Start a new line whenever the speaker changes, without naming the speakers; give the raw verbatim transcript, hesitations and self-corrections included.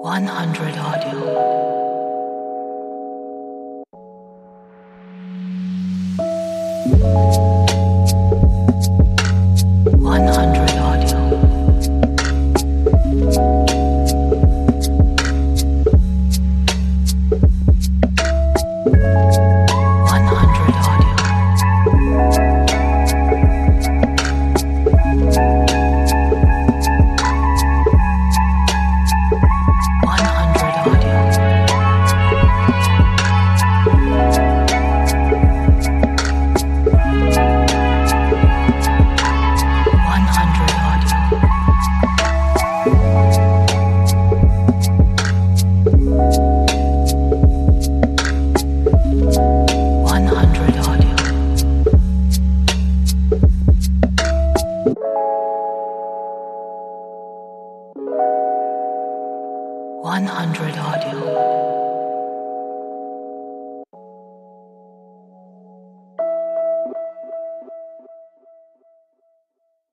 one hundred audio. one hundred audio. one hundred audio. one hundred audio. one hundred audio. one hundred audio. one hundred audio.